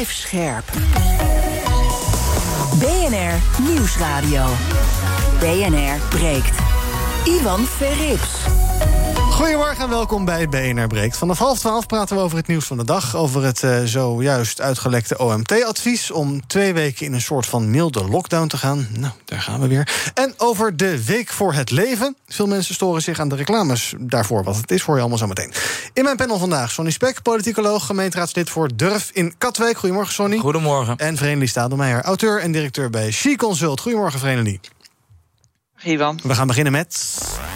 Blijf scherp. BNR Nieuwsradio. BNR breekt. Ivan Verrips. Goedemorgen en welkom bij BNR Breekt. Vanaf 11:30 praten we over het nieuws van de dag. Over het zojuist uitgelekte OMT-advies om 2 weken in een soort van milde lockdown te gaan. Nou, daar gaan we weer. En over de Week voor het Leven. Veel mensen storen zich aan de reclames daarvoor. Wat het is, hoor je allemaal zo meteen. In mijn panel vandaag Sonny Spek, politicoloog, gemeenteraadslid voor Durf in Katwijk. Goedemorgen, Sonny. Goedemorgen. En Vrenelie Stadelmeijer, auteur en directeur bij She Consult. Goedemorgen, Vrenelie. Ivan. We gaan beginnen met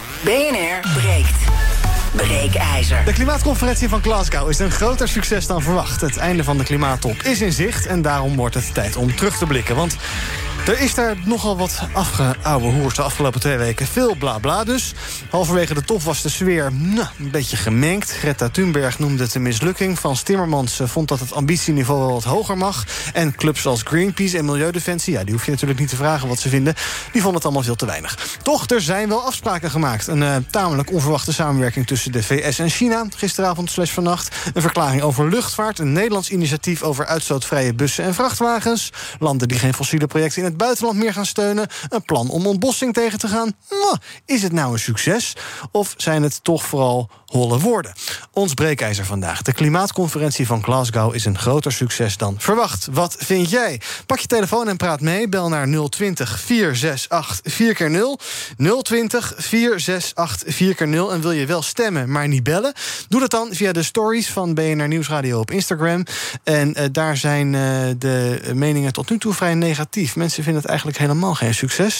BNR breekt. Breekijzer. De klimaatconferentie van Glasgow is een groter succes dan verwacht. Het einde van de klimaattop is in zicht en daarom wordt het tijd om terug te blikken. Want er is daar nogal wat afgeouwe hoers de afgelopen 2 weken. Veel blabla dus. Halverwege de top was de sfeer een beetje gemengd. Greta Thunberg noemde het een mislukking. Frans Timmermans vond dat het ambitieniveau wel wat hoger mag. En clubs als Greenpeace en Milieudefensie, ja, die hoef je natuurlijk niet te vragen wat ze vinden, die vonden het allemaal veel te weinig. Toch, er zijn wel afspraken gemaakt. Een tamelijk onverwachte samenwerking tussen de VS en China. Gisteravond / vannacht. Een verklaring over luchtvaart. Een Nederlands initiatief over uitstootvrije bussen en vrachtwagens. Landen die geen fossiele projecten in het buitenland meer gaan steunen. Een plan om ontbossing tegen te gaan. Is het nou een succes? Of zijn het toch vooral holle woorden? Ons breekijzer vandaag. De klimaatconferentie van Glasgow is een groter succes dan verwacht. Wat vind jij? Pak je telefoon en praat mee. Bel naar 020 468 4x0. 020 468 4x0. En wil je wel stemmen, maar niet bellen? Doe dat dan via de stories van BNR Nieuwsradio op Instagram. En daar zijn de meningen tot nu toe vrij negatief. Mensen vinden het eigenlijk helemaal geen succes.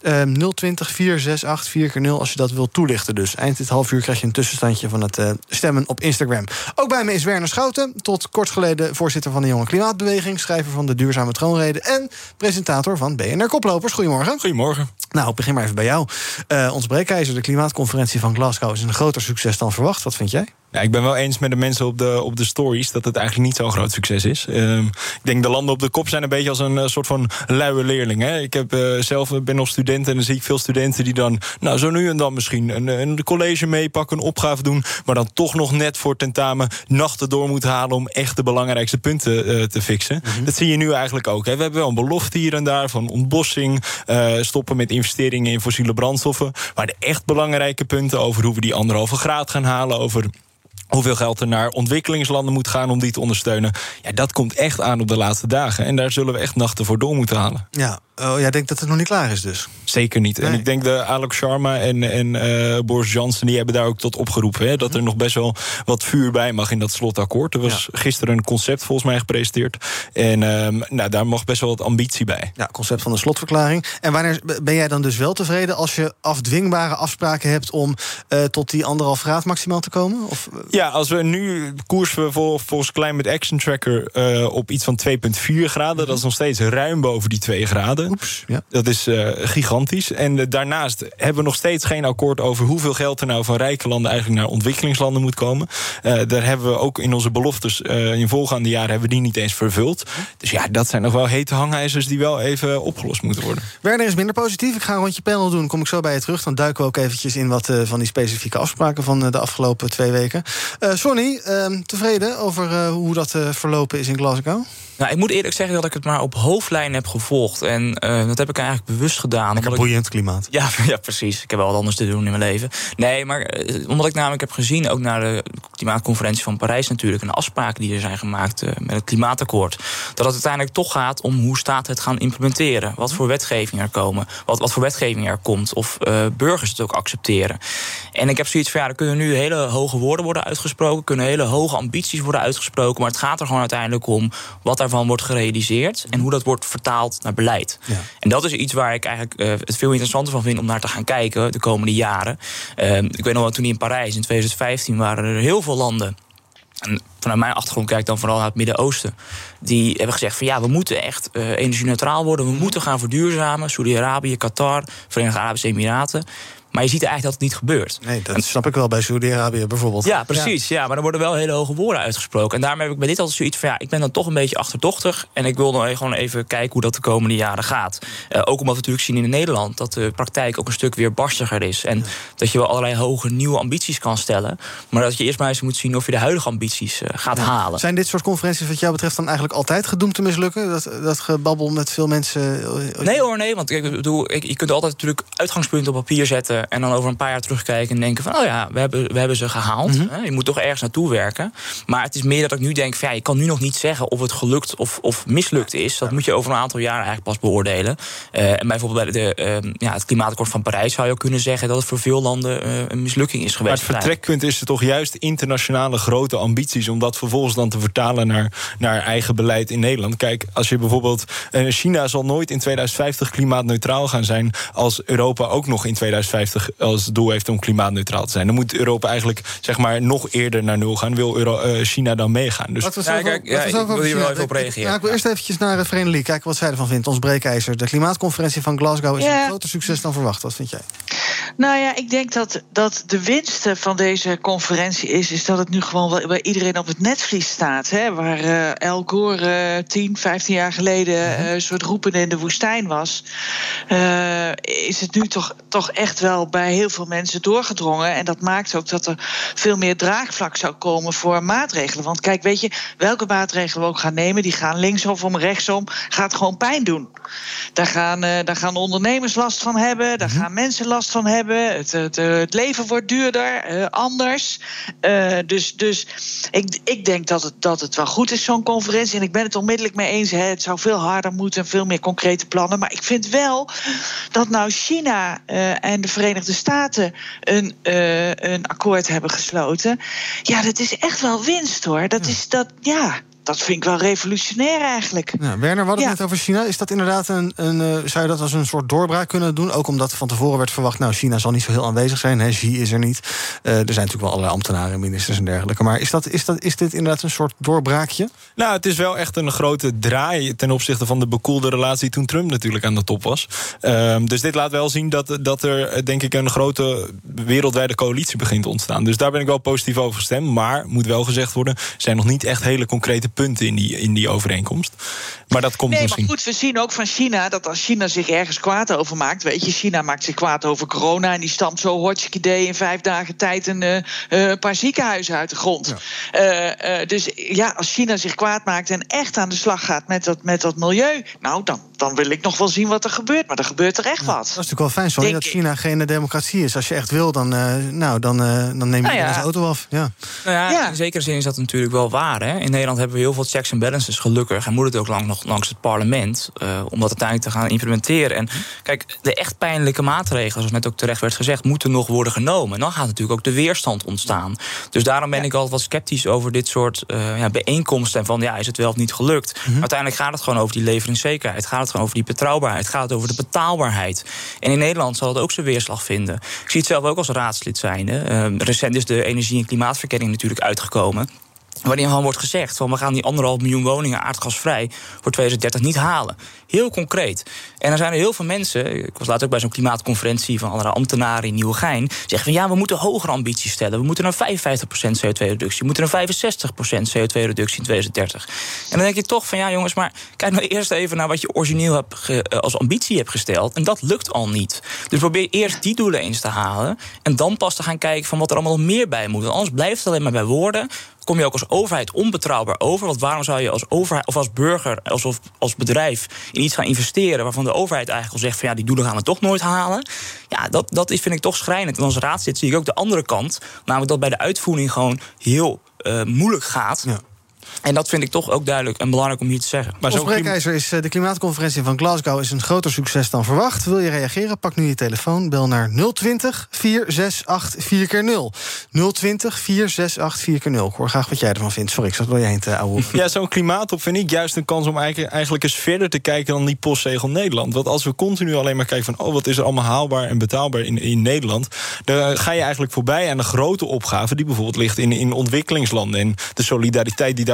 020 468 4x0 als je dat wilt toelichten. Dus eind dit half uur krijg je een tussenstandje van het stemmen op Instagram. Ook bij me is Werner Schouten, tot kort geleden voorzitter van de Jonge Klimaatbeweging, schrijver van de Duurzame Troonrede en presentator van BNR Koplopers. Goedemorgen. Goedemorgen. Nou, ik begin maar even bij jou. Ons breekijzer, de klimaatconferentie van Glasgow, is een groter succes dan verwacht. Wat vind jij? Ja, ik ben wel eens met de mensen op de stories dat het eigenlijk niet zo'n groot succes is. Ik denk de landen op de kop zijn een beetje als een soort van luie leerling. Hè? Ik ben nog student en dan zie ik veel studenten die dan zo nu en dan misschien een college meepakken, een opgave doen, maar dan toch nog net voor tentamen nachten door moeten halen om echt de belangrijkste punten te fixen. Mm-hmm. Dat zie je nu eigenlijk ook. Hè? We hebben wel een belofte hier en daar van ontbossing, stoppen met investeringen in fossiele brandstoffen, maar de echt belangrijke punten over hoe we die 1,5 graad gaan halen, over hoeveel geld er naar ontwikkelingslanden moet gaan om die te ondersteunen, ja, dat komt echt aan op de laatste dagen. En daar zullen we echt nachten voor door moeten halen. Ja, jij denkt dat het nog niet klaar is dus? Zeker niet. Nee. En ik denk de Alok Sharma en Boris Johnson, die hebben daar ook tot opgeroepen. Hè, dat er nog best wel wat vuur bij mag in dat slotakkoord. Er was gisteren een concept volgens mij gepresenteerd. En daar mag best wel wat ambitie bij. Ja, concept van de slotverklaring. En wanneer ben jij dan dus wel tevreden als je afdwingbare afspraken hebt om tot die 1,5 graad maximaal te komen? Of ja, als we nu koersen volgens Climate Action Tracker op iets van 2,4 graden. Dat is nog steeds ruim boven die 2 graden. Oeps, ja. Dat is gigantisch. En daarnaast hebben we nog steeds geen akkoord over hoeveel geld er nou van rijke landen eigenlijk naar ontwikkelingslanden moet komen. Daar hebben we ook in onze beloftes in voorgaande jaren hebben we die niet eens vervuld. Dus ja, dat zijn nog wel hete hangijzers die wel even opgelost moeten worden. Werner is minder positief. Ik ga een rondje panel doen. Kom ik zo bij je terug. Dan duiken we ook eventjes in wat van die specifieke afspraken van de afgelopen 2 weken. Sonny, tevreden over hoe dat verlopen is in Glasgow? Nou, ik moet eerlijk zeggen dat ik het maar op hoofdlijnen heb gevolgd. En dat heb ik eigenlijk bewust gedaan. Lekker boeiend klimaat. Ja, precies. Ik heb wel wat anders te doen in mijn leven. Nee, maar omdat ik namelijk heb gezien, ook naar de klimaatconferentie van Parijs natuurlijk, en de afspraken die er zijn gemaakt met het klimaatakkoord, dat het uiteindelijk toch gaat om hoe staten het gaan implementeren. Wat voor wetgeving er komen. Wat voor wetgeving er komt. Of burgers het ook accepteren. En ik heb zoiets van, er kunnen nu hele hoge woorden worden uitgesproken, kunnen hele hoge ambities worden uitgesproken, maar het gaat er gewoon uiteindelijk om wat daarvan wordt gerealiseerd en hoe dat wordt vertaald naar beleid. Ja. En dat is iets waar ik eigenlijk het veel interessanter van vind om naar te gaan kijken de komende jaren. Ik weet nog wel, toen in Parijs in 2015 waren er heel veel landen, en vanuit mijn achtergrond kijk ik dan vooral naar het Midden-Oosten, die hebben gezegd van we moeten echt energie-neutraal worden, we moeten gaan verduurzamen. Saudi-Arabië, Qatar, Verenigde Arabische Emiraten. Maar je ziet eigenlijk dat het niet gebeurt. Nee, dat snap ik wel bij Saudi-Arabië bijvoorbeeld. Ja, precies. Ja, maar er worden wel hele hoge woorden uitgesproken. En daarom heb ik bij dit altijd zoiets van... ik ben dan toch een beetje achterdochtig. En ik wil dan gewoon even kijken hoe dat de komende jaren gaat. Ook omdat we natuurlijk zien in Nederland... dat de praktijk ook een stuk weer barstiger is. En dat je wel allerlei hoge nieuwe ambities kan stellen. Maar dat je eerst maar eens moet zien of je de huidige ambities gaat halen. Zijn dit soort conferenties wat jou betreft dan eigenlijk altijd gedoemd te mislukken? Dat gebabbel met veel mensen... Nee, want ik bedoel, je kunt altijd natuurlijk uitgangspunten op papier zetten... en dan over een paar jaar terugkijken en denken van... we hebben ze gehaald. Mm-hmm. Je moet toch ergens naartoe werken. Maar het is meer dat ik nu denk van... je kan nu nog niet zeggen of het gelukt of mislukt is. Dat moet je over een aantal jaren eigenlijk pas beoordelen. En bijvoorbeeld bij het klimaatakkoord van Parijs... zou je ook kunnen zeggen dat het voor veel landen een mislukking is geweest. Maar het vertrekpunt is er toch juist internationale grote ambities... om dat vervolgens dan te vertalen naar eigen beleid in Nederland. Kijk, als je bijvoorbeeld... China zal nooit in 2050 klimaatneutraal gaan zijn... als Europa ook nog in 2050 als doel heeft om klimaatneutraal te zijn. Dan moet Europa eigenlijk nog eerder naar nul gaan. Wil China dan meegaan? Dus ik wil hier wel even op reageren. Ik wil eerst eventjes naar Vrenelie kijken wat zij ervan vindt. Ons breekijzer. De klimaatconferentie van Glasgow is een groter succes dan verwacht. Wat vind jij? Nou ja, ik denk dat de winst van deze conferentie is dat het nu gewoon bij iedereen op het netvlies staat. Hè, waar Al Gore 10, 15 jaar geleden een soort roepende in de woestijn was. Is het nu toch echt wel bij heel veel mensen doorgedrongen. En dat maakt ook dat er veel meer draagvlak zou komen voor maatregelen. Want kijk, weet je, welke maatregelen we ook gaan nemen... die gaan linksom of rechtsom, gaat gewoon pijn doen. Daar gaan ondernemers last van hebben. Daar gaan mensen last van hebben. Het leven wordt duurder, anders. Dus ik denk dat het wel goed is, zo'n conferentie. En ik ben het onmiddellijk mee eens. Het zou veel harder moeten en veel meer concrete plannen. Maar ik vind wel dat nou China en de Verenigde Staten een akkoord hebben gesloten. Ja, dat is echt wel winst, hoor. Dat vind ik wel revolutionair eigenlijk. Ja, Werner, we hadden het net over China. Is dat inderdaad zou je dat als een soort doorbraak kunnen doen? Ook omdat van tevoren werd verwacht... China zal niet zo heel aanwezig zijn. Xi is er niet. Er zijn natuurlijk wel allerlei ambtenaren, ministers en dergelijke. Maar is dit inderdaad een soort doorbraakje? Nou, het is wel echt een grote draai... ten opzichte van de bekoelde relatie toen Trump natuurlijk aan de top was. Dus dit laat wel zien dat er, denk ik... een grote wereldwijde coalitie begint te ontstaan. Dus daar ben ik wel positief over gestemd. Maar, moet wel gezegd worden... er zijn nog niet echt hele concrete punten in die overeenkomst. Maar dat komt misschien. Maar goed, we zien ook van China dat als China zich ergens kwaad over maakt... weet je, China maakt zich kwaad over corona... en die stampt zo hotchkiddee in 5 dagen tijd... een paar ziekenhuizen uit de grond. Ja. Dus ja, als China zich kwaad maakt... en echt aan de slag gaat met dat milieu... nou, dan wil ik nog wel zien wat er gebeurt. Maar er gebeurt er echt wat. Dat is natuurlijk wel fijn, sorry, dat China geen democratie is. Als je echt wil, dan neem je de auto af. Ja. Nou ja, in zekere zin is dat natuurlijk wel waar. Hè? In Nederland hebben we heel veel checks en balances, gelukkig. En moet het ook nog langs het parlement, om dat uiteindelijk te gaan implementeren. En kijk, de echt pijnlijke maatregelen, zoals net ook terecht werd gezegd, moeten nog worden genomen. En dan gaat natuurlijk ook de weerstand ontstaan. Dus daarom ben ik altijd wat sceptisch over dit soort bijeenkomsten. En van, is het wel of niet gelukt? Mm-hmm. Uiteindelijk gaat het gewoon over die leveringszekerheid. Gaat het gewoon over die betrouwbaarheid. Gaat het over de betaalbaarheid. En in Nederland zal het ook zijn weerslag vinden. Ik zie het zelf ook als raadslid zijnde. Recent is de energie- en klimaatverkenning natuurlijk uitgekomen. Waarin gewoon wordt gezegd van we gaan die 1,5 miljoen woningen aardgasvrij voor 2030 niet halen. Heel concreet. En dan zijn er heel veel mensen, ik was laatst ook bij zo'n klimaatconferentie van allerlei ambtenaren in Nieuwegein, zeggen van we moeten hogere ambities stellen. We moeten naar 55% CO2-reductie. We moeten naar 65% CO2-reductie in 2030. En dan denk ik toch van jongens, maar kijk nou eerst even naar wat je origineel als ambitie hebt gesteld. En dat lukt al niet. Dus probeer eerst die doelen eens te halen. En dan pas te gaan kijken van wat er allemaal nog meer bij moet. Want anders blijft het alleen maar bij woorden. Kom je ook als overheid onbetrouwbaar over? Want waarom zou je als overheid of als burger, als bedrijf in iets gaan investeren waarvan de overheid eigenlijk al zegt van die doelen gaan we toch nooit halen? Ja, dat vind ik toch schrijnend. En als raadslid zie ik ook de andere kant, namelijk dat bij de uitvoering gewoon heel moeilijk gaat. Ja. En dat vind ik toch ook duidelijk en belangrijk om hier te zeggen. Maar zo'n breekijzer is de klimaatconferentie van Glasgow is een groter succes dan verwacht. Wil je reageren? Pak nu je telefoon. Bel naar 020 468 4x0. 020 468 4x0. Ik hoor graag wat jij ervan vindt. Sorry, ik zat wel je heen te ouwen. Ja, zo'n klimaattop vind ik juist een kans om eigenlijk eens verder te kijken dan die postzegel Nederland. Want als we continu alleen maar kijken van wat is er allemaal haalbaar en betaalbaar in Nederland, dan ga je eigenlijk voorbij aan de grote opgave die bijvoorbeeld ligt in ontwikkelingslanden. En de solidariteit die daar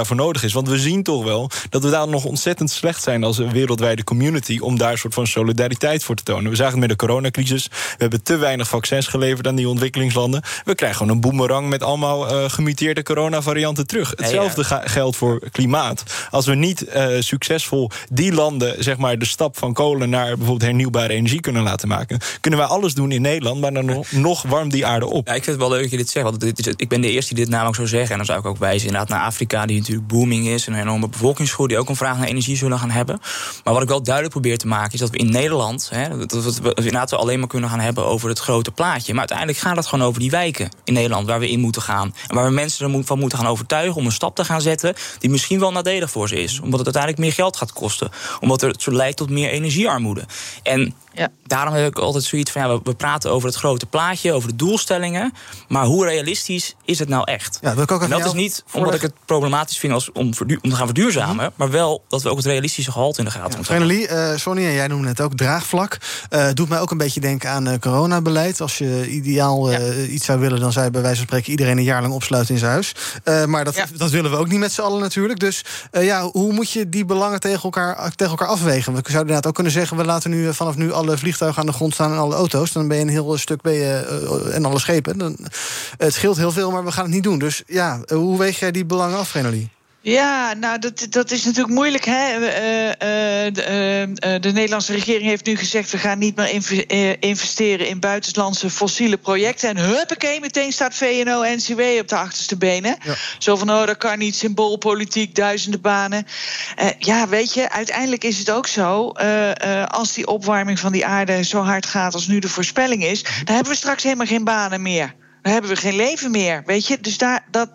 daarvoor nodig is. Want we zien toch wel dat we daar nog ontzettend slecht zijn als een wereldwijde community om daar een soort van solidariteit voor te tonen. We zagen het met de coronacrisis. We hebben te weinig vaccins geleverd aan die ontwikkelingslanden. We krijgen gewoon een boemerang met allemaal gemuteerde coronavarianten terug. Hetzelfde geldt voor klimaat. Als we niet succesvol die landen, zeg maar, de stap van kolen naar bijvoorbeeld hernieuwbare energie kunnen laten maken, kunnen wij alles doen in Nederland, maar dan nog warmt die aarde op. Ja, ik vind het wel leuk dat je dit zegt, want ik ben de eerste die dit namelijk zou zeggen. En dan zou ik ook wijzen inderdaad naar Afrika, die natuurlijk booming is, en een enorme bevolkingsgroei, die ook een vraag naar energie zullen gaan hebben. Maar wat ik wel duidelijk probeer te maken, is dat we in Nederland, dat we inderdaad alleen maar kunnen gaan hebben over het grote plaatje. Maar uiteindelijk gaat het gewoon over die wijken in Nederland waar we in moeten gaan. En waar we mensen er van moeten gaan overtuigen om een stap te gaan zetten die misschien wel nadelig voor ze is. Omdat het uiteindelijk meer geld gaat kosten. Omdat het zo leidt tot meer energiearmoede. En daarom heb ik altijd zoiets van, we praten over het grote plaatje, over de doelstellingen. Maar hoe realistisch is het nou echt? Ja, en dat is niet omdat ik het problematisch vind om te gaan verduurzamen, maar wel dat we ook het realistische gehalte in de gaten moeten houden. Sonny, en jij noemde het ook draagvlak. Doet mij ook een beetje denken aan coronabeleid. Als je ideaal iets zou willen, dan zou je bij wijze van spreken iedereen een jaar lang opsluiten in zijn huis. Maar dat willen we ook niet met z'n allen natuurlijk. Dus hoe moet je die belangen tegen elkaar afwegen? We zouden inderdaad ook kunnen zeggen, we laten vanaf nu alle vliegtuigen aan de grond staan en alle auto's. Dan ben je een heel stuk en alle schepen. Het scheelt heel veel, maar we gaan het niet doen. Dus hoe weeg jij die belangen af, Renoli? Ja, nou, dat is natuurlijk moeilijk. Hè? De Nederlandse regering heeft nu gezegd, we gaan niet meer investeren in buitenlandse fossiele projecten. En huppakee, meteen staat VNO-NCW op de achterste benen. Ja. Zo van, dat kan niet, symboolpolitiek, duizenden banen. Weet je, uiteindelijk is het ook zo, als die opwarming van die aarde zo hard gaat als nu de voorspelling is, dan hebben we straks helemaal geen banen meer. Dan hebben we geen leven meer, weet je. Dus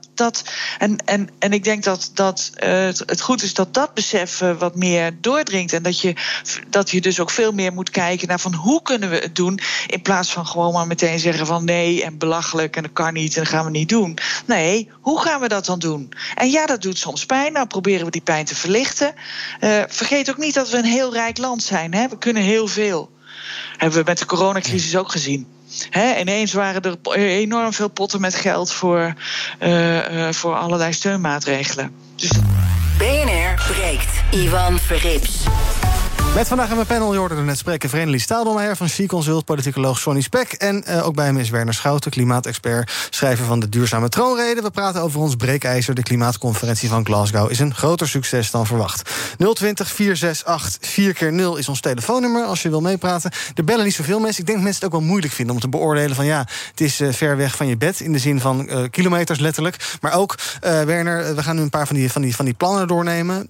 en ik denk dat het goed is dat besef wat meer doordringt. En dat je dus ook veel meer moet kijken naar van hoe kunnen we het doen, in plaats van gewoon maar meteen zeggen van nee en belachelijk en dat kan niet en dat gaan we niet doen. Nee, hoe gaan we dat dan doen? En ja, dat doet soms pijn. Nou proberen we die pijn te verlichten. Vergeet ook niet dat we een heel rijk land zijn. Hè? We kunnen heel veel. Hebben we met de coronacrisis ook gezien. Ineens waren er enorm veel potten met geld voor allerlei steunmaatregelen. Dus BNR breekt. Ivan Verrips. Met vandaag in mijn panel, je hoorde er net spreken, Vreneli Stadelmeijer van She-Consult, politicoloog Sonny Spek en ook bij hem is Werner Schouten, klimaatexpert, schrijver van de Duurzame Troonrede. We praten over ons breekijzer. De klimaatconferentie van Glasgow is een groter succes dan verwacht. 020-468-4x0 is ons telefoonnummer als je wil meepraten. Er bellen niet zoveel mensen. Ik denk dat mensen het ook wel moeilijk vinden om te beoordelen van het is ver weg van je bed, in de zin van kilometers letterlijk. Maar ook, Werner, we gaan nu een paar van die plannen doornemen.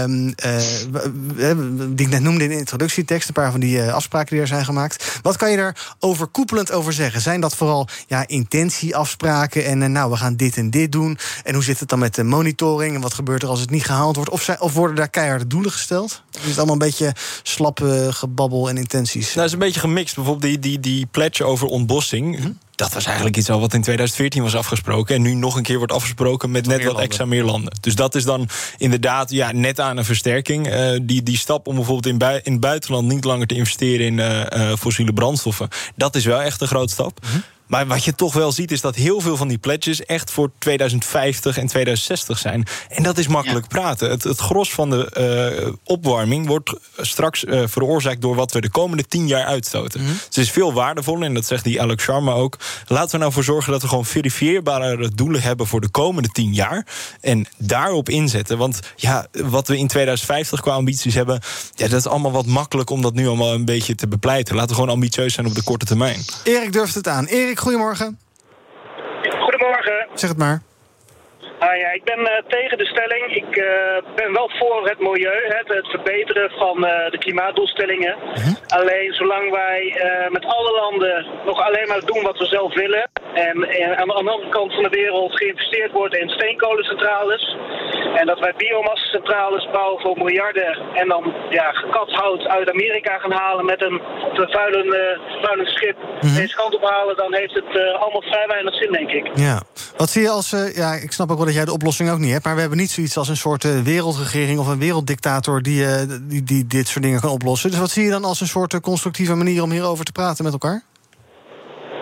Die ik net noemde in de introductietekst, een paar van die afspraken die er zijn gemaakt. Wat kan je daar overkoepelend over zeggen? Zijn dat vooral intentieafspraken en we gaan dit en dit doen? En hoe zit het dan met de monitoring? En wat gebeurt er als het niet gehaald wordt? Of worden daar keiharde doelen gesteld? Is het allemaal een beetje slap gebabbel en intenties? Nou, het is een beetje gemixt. Bijvoorbeeld die pledge over ontbossing. Mm-hmm. Dat was eigenlijk iets al wat in 2014 was afgesproken en nu nog een keer wordt afgesproken met net wat extra meer landen. Dus dat is dan inderdaad net aan een versterking. Die stap om bijvoorbeeld in het buitenland niet langer te investeren in fossiele brandstoffen, dat is wel echt een grote stap. Mm-hmm. Maar wat je toch wel ziet is dat heel veel van die pledges echt voor 2050 en 2060 zijn. En dat is makkelijk praten. Het gros van de opwarming wordt straks veroorzaakt door wat we de komende 10 jaar uitstoten. Mm-hmm. Dus het is veel waardevoller, en dat zegt die Alok Sharma ook. Laten we nou voor zorgen dat we gewoon verifieerbare doelen hebben voor de komende 10 jaar. En daarop inzetten. Want wat we in 2050 qua ambities hebben, dat is allemaal wat makkelijk om dat nu allemaal een beetje te bepleiten. Laten we gewoon ambitieus zijn op de korte termijn. Erik durft het aan. Erik, goedemorgen. Goedemorgen. Zeg het maar. Ik ben tegen de stelling. Ik ben wel voor het milieu, het verbeteren van de klimaatdoelstellingen. Uh-huh. Alleen zolang wij met alle landen nog alleen maar doen wat we zelf willen, en aan de andere kant van de wereld geïnvesteerd wordt in steenkolencentrales, en dat wij biomassacentrales bouwen voor miljarden en dan gekapt hout uit Amerika gaan halen met een vervuilend schip deze kant op halen, dan heeft het allemaal vrij weinig zin, denk ik. Ja. Wat zie je als, ik snap ook wel dat jij de oplossing ook niet hebt, maar we hebben niet zoiets als een soort wereldregering of een werelddictator die dit soort dingen kan oplossen. Dus wat zie je dan als een soort constructieve manier om hierover te praten met elkaar?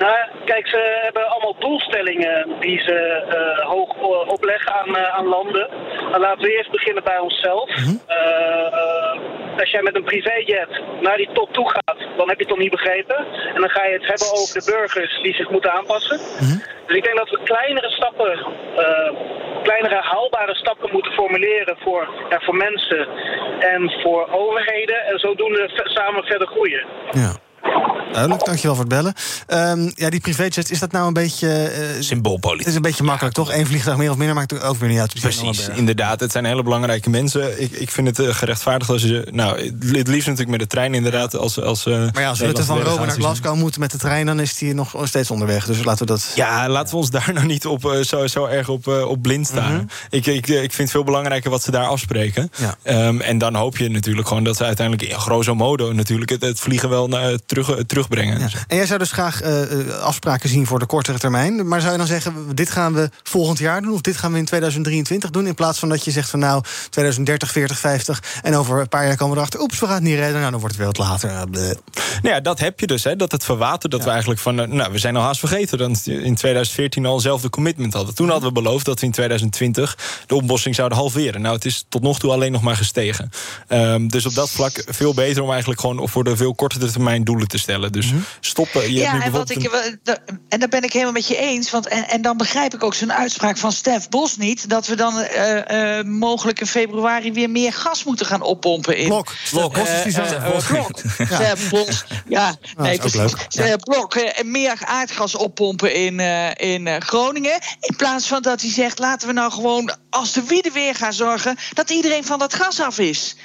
Nou, kijk, ze hebben allemaal doelstellingen die ze hoog opleggen aan landen. Dan laten we eerst beginnen bij onszelf. Als jij met een privéjet naar die top toe gaat, dan heb je het nog niet begrepen. En dan ga je het hebben over de burgers die zich moeten aanpassen. Dus ik denk dat we kleinere haalbare stappen moeten formuleren voor mensen en voor overheden. En zodoende samen verder groeien. Ja. Duidelijk, dankjewel voor het bellen. Die privéjet, is dat nou een beetje... symboolpolitiek. Het is een beetje makkelijk, toch? Eén vliegtuig meer of minder maakt ook weer niet uit. Precies, inderdaad. Het zijn hele belangrijke mensen. Ik vind het gerechtvaardigd als je... Nou, het liefst natuurlijk met de trein, inderdaad. Als maar ja, als Rutte van Rome naar Glasgow moet met de trein, dan is hij nog steeds onderweg. Dus laten we dat... Ja, laten we ons daar nou niet zo erg op blind staan. Ik vind het veel belangrijker wat ze daar afspreken. Ja. En dan hoop je natuurlijk gewoon dat ze uiteindelijk in grosso modo natuurlijk het vliegen wel terugbrengen. Ja. En jij zou dus graag afspraken zien voor de kortere termijn. Maar zou je dan zeggen, dit gaan we volgend jaar doen, of dit gaan we in 2023 doen, in plaats van dat je zegt van 2030, 40, 50... en over een paar jaar komen we erachter, oeps, we gaan het niet redden, dan wordt het wel wat later. Nou ja, dat heb je dus, dat het verwatert, dat we eigenlijk we zijn al haast vergeten dat in 2014 al zelf de commitment hadden. Toen hadden we beloofd dat we in 2020 de oplossing zouden halveren. Nou, het is tot nog toe alleen nog maar gestegen. Dus op dat vlak veel beter om eigenlijk gewoon voor de veel kortere termijn doelen te stellen. Dus stoppen. En daar ben ik helemaal met je eens. Want en dan begrijp ik ook zo'n uitspraak van Stef Bos niet, dat we dan mogelijk in februari weer meer gas moeten gaan oppompen in. Blok. Blok. Stef Bos. Ja, nee, precies. Blok. Meer aardgas oppompen in Groningen. In plaats van dat hij zegt, laten we nou gewoon als de wiede weer gaan zorgen dat iedereen van dat gas af is.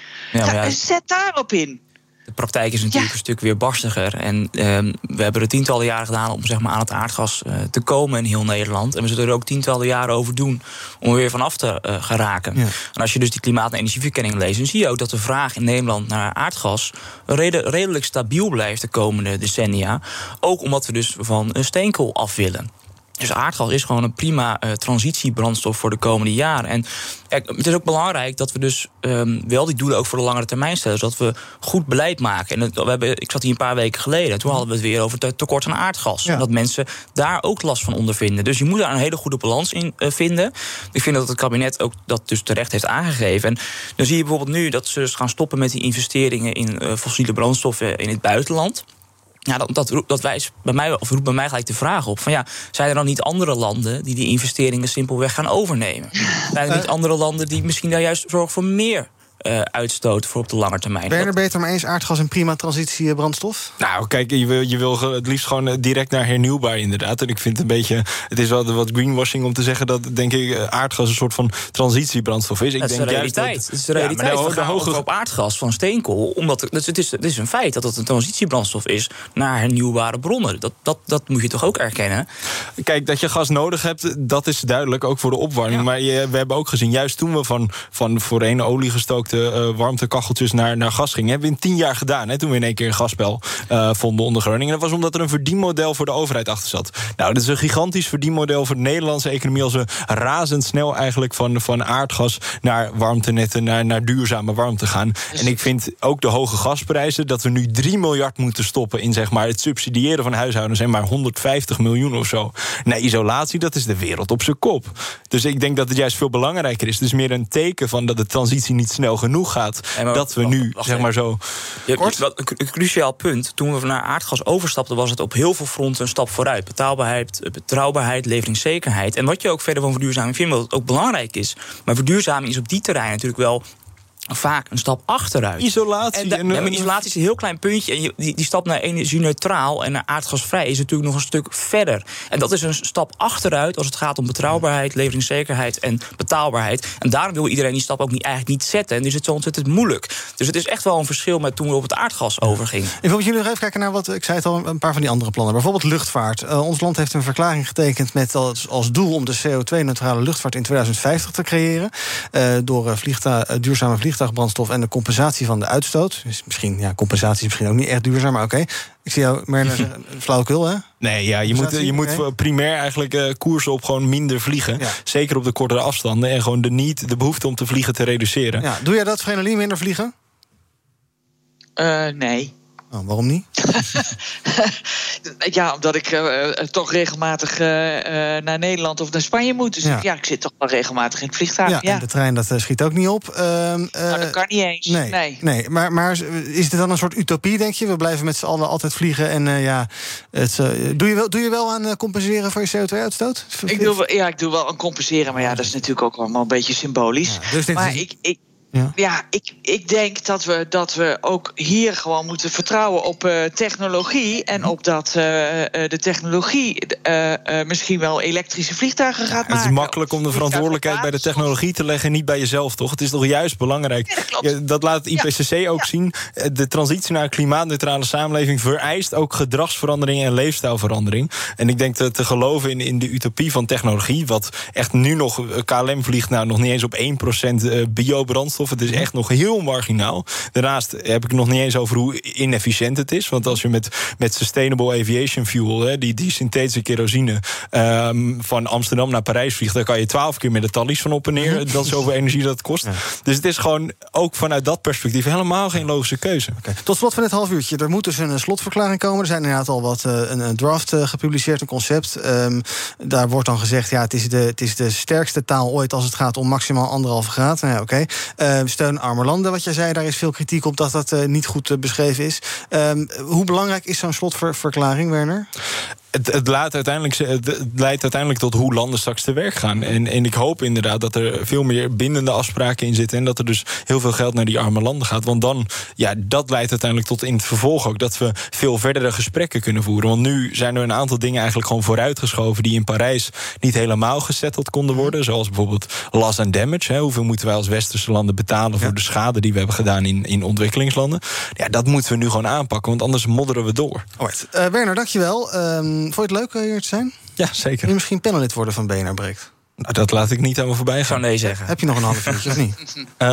Zet daarop in. De praktijk is natuurlijk een stuk weer barstiger. En we hebben er tientallen jaren gedaan om aan het aardgas te komen in heel Nederland. En we zullen er ook tientallen jaren over doen om er weer vanaf te geraken. Ja. En als je dus die klimaat- en energieverkenning leest, dan zie je ook dat de vraag in Nederland naar aardgas redelijk stabiel blijft de komende decennia. Ook omdat we dus van steenkool af willen. Dus aardgas is gewoon een prima transitiebrandstof voor de komende jaren. En het is ook belangrijk dat we dus wel die doelen ook voor de langere termijn stellen. Zodat we goed beleid maken. En ik zat hier een paar weken geleden. Toen hadden we het weer over het tekort aan aardgas. Ja. En dat mensen daar ook last van ondervinden. Dus je moet daar een hele goede balans in vinden. Ik vind dat het kabinet ook dat dus terecht heeft aangegeven. En dan zie je bijvoorbeeld nu dat ze dus gaan stoppen met die investeringen in fossiele brandstoffen in het buitenland. Ja, dat roept bij mij gelijk de vraag op van zijn er dan niet andere landen die investeringen simpelweg gaan overnemen? Zijn er niet andere landen die misschien daar juist zorgen voor meer uitstoot voor op de lange termijn? Ben je er beter mee eens, aardgas een prima transitiebrandstof? Nou, kijk, je wil het liefst gewoon direct naar hernieuwbaar inderdaad. En ik vind het is wel wat greenwashing om te zeggen dat, denk ik, aardgas een soort van transitiebrandstof is. Het is de realiteit. Het is de realiteit. We gaan op aardgas van steenkool, omdat het is een feit dat het een transitiebrandstof is naar hernieuwbare bronnen. Dat moet je toch ook erkennen? Kijk, dat je gas nodig hebt, dat is duidelijk, ook voor de opwarming. Ja. Maar we hebben ook gezien, juist toen we van voorheen olie gestookte warmtekacheltjes naar gas gingen, hebben we in 10 jaar gedaan. Toen we in één keer een gasspel vonden onder Groningen. Dat was omdat er een verdienmodel voor de overheid achter zat. Nou, dat is een gigantisch verdienmodel voor de Nederlandse economie, als we razendsnel eigenlijk van aardgas naar warmtenetten, naar duurzame warmte gaan. En ik vind ook de hoge gasprijzen, dat we nu 3 miljard moeten stoppen in het subsidiëren van huishoudens en maar 150 miljoen of zo naar isolatie, dat is de wereld op zijn kop. Dus ik denk dat het juist veel belangrijker is. Het is meer een teken van dat de transitie niet snel genoeg gaat. Dat we nu, zo... Een cruciaal punt. Toen we naar aardgas overstapten, was het op heel veel fronten een stap vooruit. Betrouwbaarheid, leveringszekerheid. En wat je ook verder van verduurzaming vindt, wat ook belangrijk is. Maar verduurzaming is op die terrein natuurlijk wel vaak een stap achteruit. Isolatie. Maar isolatie is een heel klein puntje. En die stap naar energie-neutraal en naar aardgasvrij is natuurlijk nog een stuk verder. En dat is een stap achteruit als het gaat om betrouwbaarheid, leveringszekerheid en betaalbaarheid. En daarom wil iedereen die stap ook eigenlijk niet zetten. En dus is het zo ontzettend moeilijk. Dus het is echt wel een verschil met toen we op het aardgas overgingen. Ik wil jullie nog even kijken naar ik zei het al, een paar van die andere plannen. Bijvoorbeeld luchtvaart. Ons land heeft een verklaring getekend met als doel om de CO2-neutrale luchtvaart in 2050 te creëren. Door duurzame vliegtuigbrandstof en de compensatie van de uitstoot. Dus compensatie is misschien ook niet echt duurzaam, maar oké. Ik zie jou, Merle, flauwekul, hè? Nee, je moet primair eigenlijk koersen op gewoon minder vliegen. Ja. Zeker op de kortere afstanden. En gewoon de behoefte om te vliegen te reduceren. Ja. Doe jij dat, Vrenelie, minder vliegen? Nee. Oh, waarom niet? Ja, omdat ik toch regelmatig naar Nederland of naar Spanje moet. Dus ja, ik zit toch wel regelmatig in het vliegtuig. Ja, en de trein, dat schiet ook niet op. Dat kan niet eens. Nee. Maar is dit dan een soort utopie, denk je? We blijven met z'n allen altijd vliegen. En doe je wel aan compenseren voor je CO2-uitstoot? Ik doe wel aan compenseren. Maar ja, dat is natuurlijk ook allemaal een beetje symbolisch. Ja, dus maar ik denk dat we ook hier gewoon moeten vertrouwen op technologie. En op dat de technologie misschien wel elektrische vliegtuigen gaat maken. Het is makkelijk om de verantwoordelijkheid bij de technologie te leggen, niet bij jezelf, toch? Het is toch juist belangrijk. Ja, dat laat het IPCC ook zien. De transitie naar een klimaatneutrale samenleving vereist ook gedragsverandering en leefstijlverandering. En ik denk te geloven in de utopie van technologie, wat echt nu nog, KLM vliegt nou nog niet eens op 1% biobrandstof. Het is echt nog heel marginaal. Daarnaast heb ik het nog niet eens over hoe inefficiënt het is. Want als je met sustainable aviation fuel, die synthetische kerosine, van Amsterdam naar Parijs vliegt, dan kan je 12 keer met de tallies van op en neer. Dat is zoveel energie dat het kost. Ja. Dus het is gewoon ook vanuit dat perspectief helemaal geen logische keuze. Okay. Tot slot van dit half uurtje. Er moet dus een slotverklaring komen. Er zijn inderdaad al een draft gepubliceerd, een concept. Daar wordt dan gezegd, het is de sterkste taal ooit als het gaat om maximaal 1,5 graad. Nou ja, oké. Steun arme landen, wat jij zei, daar is veel kritiek op dat dat niet goed beschreven is. Hoe belangrijk is zo'n slotverklaring, Werner? Het leidt uiteindelijk tot hoe landen straks te werk gaan. En ik hoop inderdaad dat er veel meer bindende afspraken in zitten en dat er dus heel veel geld naar die arme landen gaat. Want dan, dat leidt uiteindelijk tot in het vervolg ook dat we veel verdere gesprekken kunnen voeren. Want nu zijn er een aantal dingen eigenlijk gewoon vooruitgeschoven die in Parijs niet helemaal gesetteld konden worden. Zoals bijvoorbeeld loss and damage. Hoeveel moeten wij als westerse landen betalen voor de schade die we hebben gedaan in ontwikkelingslanden. Ja, dat moeten we nu gewoon aanpakken, want anders modderen we door. Werner, dankjewel. Vond je het leuk hier te zijn? Ja, zeker. Wil je misschien panelid worden van BNR Breekt? Nou, dat laat ik niet aan me voorbij gaan. Ik zou nee zeggen. Heb je nog een half uurtje of niet?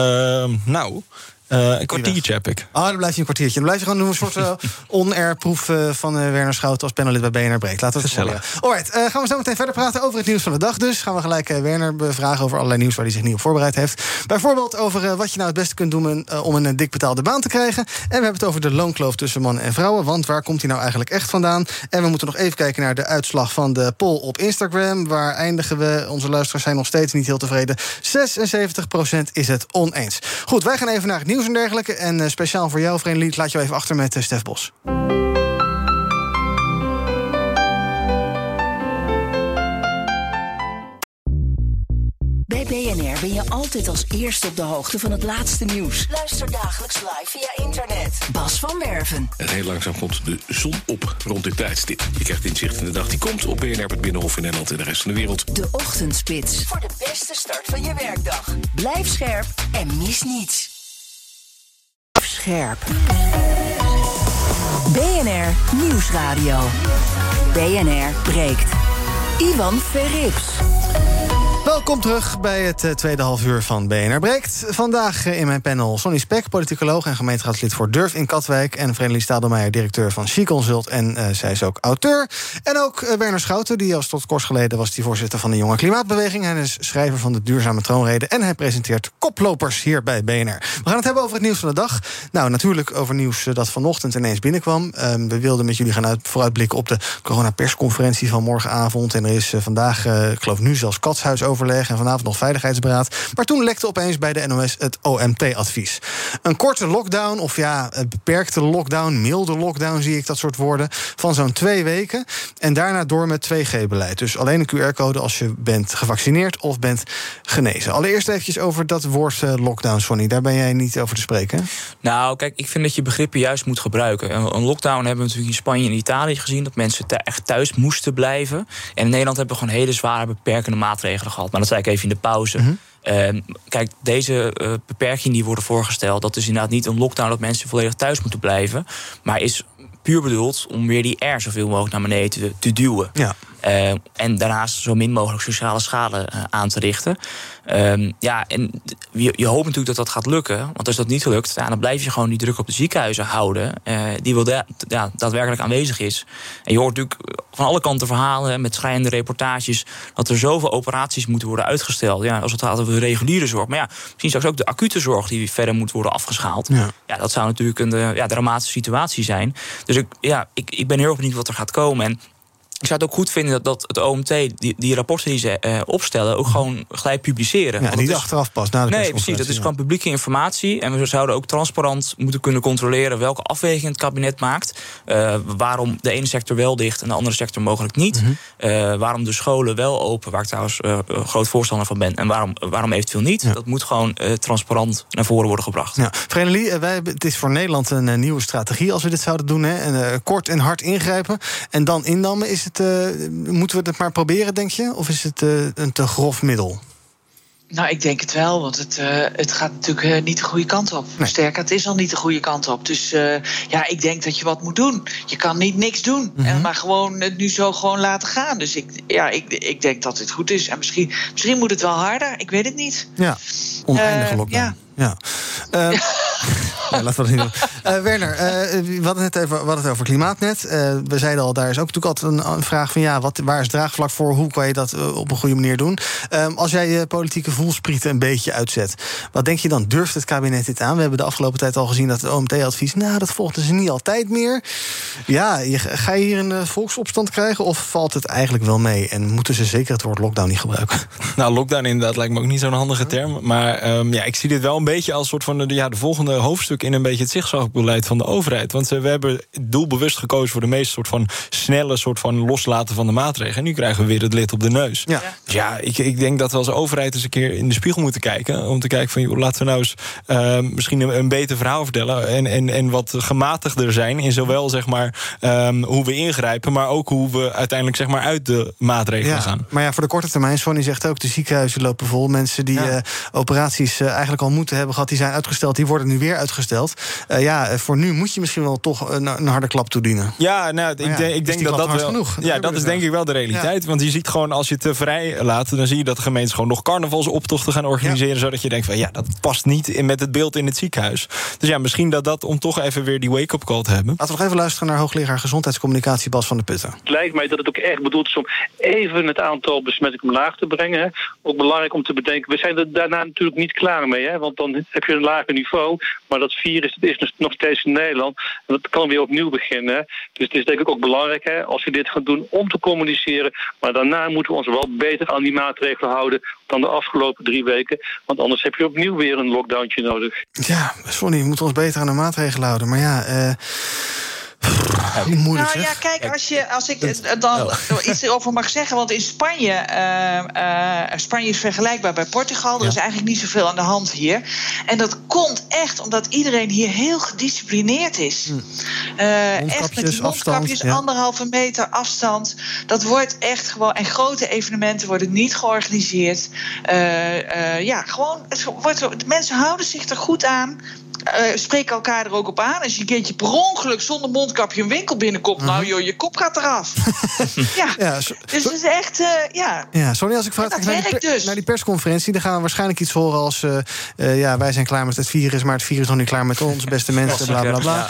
Een kwartiertje heb ik. Dan blijf je een kwartiertje. Dan blijf je gewoon doen een soort on-air proef van Werner Schouten als panelid bij BNR Breekt. Laten we het gezellig. Alright, gaan we zo meteen verder praten over het nieuws van de dag. Dus gaan we gelijk Werner bevragen over allerlei nieuws waar hij zich niet op voorbereid heeft. Bijvoorbeeld over wat je nou het beste kunt doen om een dik betaalde baan te krijgen. En we hebben het over de loonkloof tussen mannen en vrouwen. Want waar komt die nou eigenlijk echt vandaan? En we moeten nog even kijken naar de uitslag van de poll op Instagram. Waar eindigen we? Onze luisteraars zijn nog steeds niet heel tevreden. 76% is het oneens. Goed, wij gaan even naar het nieuws en dergelijke. En speciaal voor jou, vriend, laat je even achter met Stef Bos. Bij BNR ben je altijd als eerste op de hoogte van het laatste nieuws. Luister dagelijks live via internet. Bas van Werven. En heel langzaam komt de zon op rond dit tijdstip. Je krijgt inzicht in de dag die komt op BNR, het Binnenhof in Nederland en de rest van de wereld. De Ochtendspits. Voor de beste start van je werkdag. Blijf scherp en mis niets. Scherp. BNR Nieuwsradio. BNR Breekt. Ivan Verrips. Welkom terug bij het tweede halfuur van BNR Breekt. Vandaag in mijn panel Sonny Spek, politicoloog en gemeenteraadslid voor Durf in Katwijk. En Vredelie Stadelmeijer, directeur van She Consult. En zij is ook auteur. En ook Werner Schouten, die als tot kort geleden was die voorzitter van de Jonge Klimaatbeweging. Hij is schrijver van de Duurzame Troonrede. En hij presenteert Koplopers hier bij BNR. We gaan het hebben over het nieuws van de dag. Nou, natuurlijk over nieuws dat vanochtend ineens binnenkwam. We wilden met jullie gaan vooruitblikken op de coronapersconferentie van morgenavond. En er is vandaag, ik geloof nu zelfs katshuisoverleg en vanavond nog veiligheidsberaad. Maar toen lekte opeens bij de NOS het OMT-advies. Een korte lockdown, of een beperkte lockdown, milde lockdown, zie ik dat soort woorden, van zo'n 2 weken. En daarna door met 2G-beleid. Dus alleen een QR-code als je bent gevaccineerd of bent genezen. Allereerst eventjes over dat woord lockdown, Sonny. Daar ben jij niet over te spreken. Nou, kijk, ik vind dat je begrippen juist moet gebruiken. Een lockdown hebben we natuurlijk in Spanje en Italië gezien, dat mensen echt thuis moesten blijven. En in Nederland hebben we gewoon hele zware beperkende maatregelen gehad. Maar dat zei ik even in de pauze. Kijk, deze beperkingen die worden voorgesteld, dat is inderdaad niet een lockdown dat mensen volledig thuis moeten blijven, maar is puur bedoeld om weer die R zoveel mogelijk naar beneden te duwen. Ja. En daarnaast zo min mogelijk sociale schade aan te richten. En je hoopt natuurlijk dat gaat lukken. Want als dat niet lukt, dan blijf je gewoon die druk op de ziekenhuizen houden. Die wel daadwerkelijk aanwezig is. En je hoort natuurlijk van alle kanten verhalen met schrijnende reportages dat er zoveel operaties moeten worden uitgesteld. Ja, als het gaat over de reguliere zorg. Maar misschien straks ook de acute zorg die verder moet worden afgeschaald. Ja, dat zou natuurlijk een dramatische situatie zijn. Dus ik ben heel erg benieuwd wat er gaat komen. En ik zou het ook goed vinden dat het OMT die rapporten die ze opstellen ook gewoon gelijk publiceren. Ja, niet achteraf pas na de persconferentie. Nee, precies. Dat is gewoon publieke informatie. En we zouden ook transparant moeten kunnen controleren welke afwegingen het kabinet maakt. Waarom de ene sector wel dicht en de andere sector mogelijk niet. Waarom de scholen wel open, waar ik trouwens groot voorstander van ben. En waarom eventueel niet. Ja. Dat moet gewoon transparant naar voren worden gebracht. Ja. Vrenelie, het is voor Nederland een nieuwe strategie als we dit zouden doen. Hè? En, kort en hard ingrijpen en dan indammen. Moeten we het maar proberen, denk je? Of is het een te grof middel? Nou, ik denk het wel, want het gaat natuurlijk niet de goede kant op. Nee. Sterker, het is al niet de goede kant op. Dus ik denk dat je wat moet doen. Je kan niet niks doen, maar gewoon het nu zo gewoon laten gaan. Dus ik denk dat dit goed is. En misschien moet het wel harder, ik weet het niet. Ja, oneindige lockdown. Ja. Laten we dat niet doen. Werner, we hadden het over klimaat net. We zeiden al, daar is ook natuurlijk altijd een vraag van waar is draagvlak voor? Hoe kan je dat op een goede manier doen? Als jij je politieke voelsprieten een beetje uitzet, wat denk je dan? Durft het kabinet dit aan? We hebben de afgelopen tijd al gezien dat het OMT-advies, dat volgden ze niet altijd meer. Ja, ga je hier een volksopstand krijgen of valt het eigenlijk wel mee? En moeten ze zeker het woord lockdown niet gebruiken? Nou, lockdown inderdaad lijkt me ook niet zo'n handige term. Maar ik zie dit wel een beetje als soort van de volgende hoofdstuk in een beetje het zigzagbeleid van de overheid. Want we hebben doelbewust gekozen voor de meest soort van snelle soort van loslaten van de maatregelen. En nu krijgen we weer het lid op de neus. Ja. Dus ik denk dat we als overheid eens een keer in de spiegel moeten kijken. Om te kijken van, laten we nou eens misschien een beter verhaal vertellen. En wat gematigder zijn in zowel zeg maar hoe we ingrijpen, maar ook hoe we uiteindelijk zeg maar uit de maatregelen gaan. Maar voor de korte termijn, Sonny zegt ook, de ziekenhuizen lopen vol. Mensen die operaties eigenlijk al moeten hebben gehad, die zijn uitgesteld, die worden nu weer uitgesteld. Voor nu moet je misschien wel toch een harde klap toedienen. Ja, ik denk dat wel genoeg. Ja, dat is denk ik wel de realiteit. Ja. Want je ziet gewoon, als je het te vrij laat, dan zie je dat de gemeentes gewoon nog carnavalsoptochten gaan organiseren, zodat je denkt van dat past niet met het beeld in het ziekenhuis. Dus misschien dat om toch even weer die wake-up call te hebben. Laten we nog even luisteren naar hoogleraar gezondheidscommunicatie Bas van der Putten. Het lijkt mij dat het ook echt bedoeld is om even het aantal besmettingen omlaag te brengen. Hè. Ook belangrijk om te bedenken, we zijn er daarna natuurlijk niet klaar mee. Hè, want dan heb je een lager niveau, maar dat virus is nog steeds in Nederland. En dat kan weer opnieuw beginnen. Dus het is denk ik ook belangrijk, als je dit gaat doen, om te communiceren. Maar daarna moeten we ons wel beter aan die maatregelen houden dan de afgelopen 3 weken. Want anders heb je opnieuw weer een lockdowntje nodig. Ja, Sonny, we moeten ons beter aan de maatregelen houden. Maar moeilijk, kijk, als ik dan iets erover mag zeggen, want in Spanje is vergelijkbaar bij Portugal. Er is eigenlijk niet zoveel aan de hand hier. En dat komt echt omdat iedereen hier heel gedisciplineerd is. Echt met die mondkapjes, 1,5 meter afstand. Dat wordt echt gewoon. En grote evenementen worden niet georganiseerd. Mensen houden zich er goed aan. Spreken elkaar er ook op aan. Als je een keertje per ongeluk zonder mondkapje een winkel binnenkomt, je kop gaat eraf. Dus het is echt, Sonny, als ik vraag naar die persconferentie, dan gaan we waarschijnlijk iets horen als wij zijn klaar met het virus, maar het virus is nog niet klaar met ons, beste mensen, bla bla bla.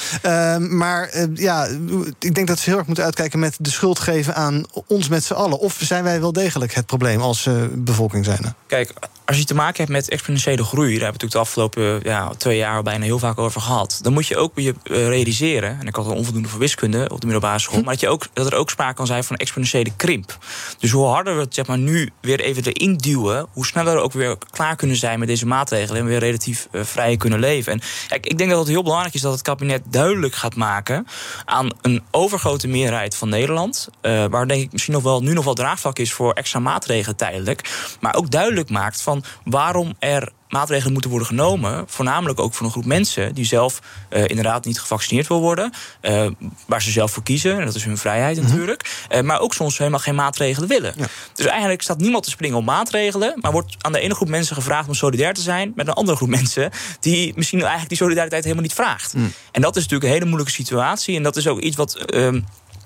Ik denk dat ze heel erg moeten uitkijken met de schuld geven aan ons met z'n allen. Of zijn wij wel degelijk het probleem als bevolking zijn? Kijk, als je te maken hebt met exponentiële groei, daar hebben we het natuurlijk de afgelopen 2 jaar bijna heel vaak over gehad, dan moet je ook realiseren, en ik had al onvoldoende voor wiskunde op de middelbare school, maar dat er ook sprake kan zijn van exponentiële krimp. Dus hoe harder we het nu weer even erin duwen, hoe sneller we ook weer klaar kunnen zijn met deze maatregelen en weer relatief vrij kunnen leven. En ik denk dat het heel belangrijk is dat het kabinet duidelijk gaat maken aan een overgrote meerderheid van Nederland, waar denk ik misschien nu nog wel draagvlak is voor extra maatregelen tijdelijk, maar ook duidelijk maakt van waarom er maatregelen moeten worden genomen, voornamelijk ook voor een groep mensen die zelf inderdaad niet gevaccineerd wil worden, waar ze zelf voor kiezen, en dat is hun vrijheid natuurlijk, maar ook soms helemaal geen maatregelen willen. Ja. Dus eigenlijk staat niemand te springen op maatregelen, maar wordt aan de ene groep mensen gevraagd om solidair te zijn met een andere groep mensen die misschien eigenlijk die solidariteit helemaal niet vraagt. En dat is natuurlijk een hele moeilijke situatie, en dat is ook iets wat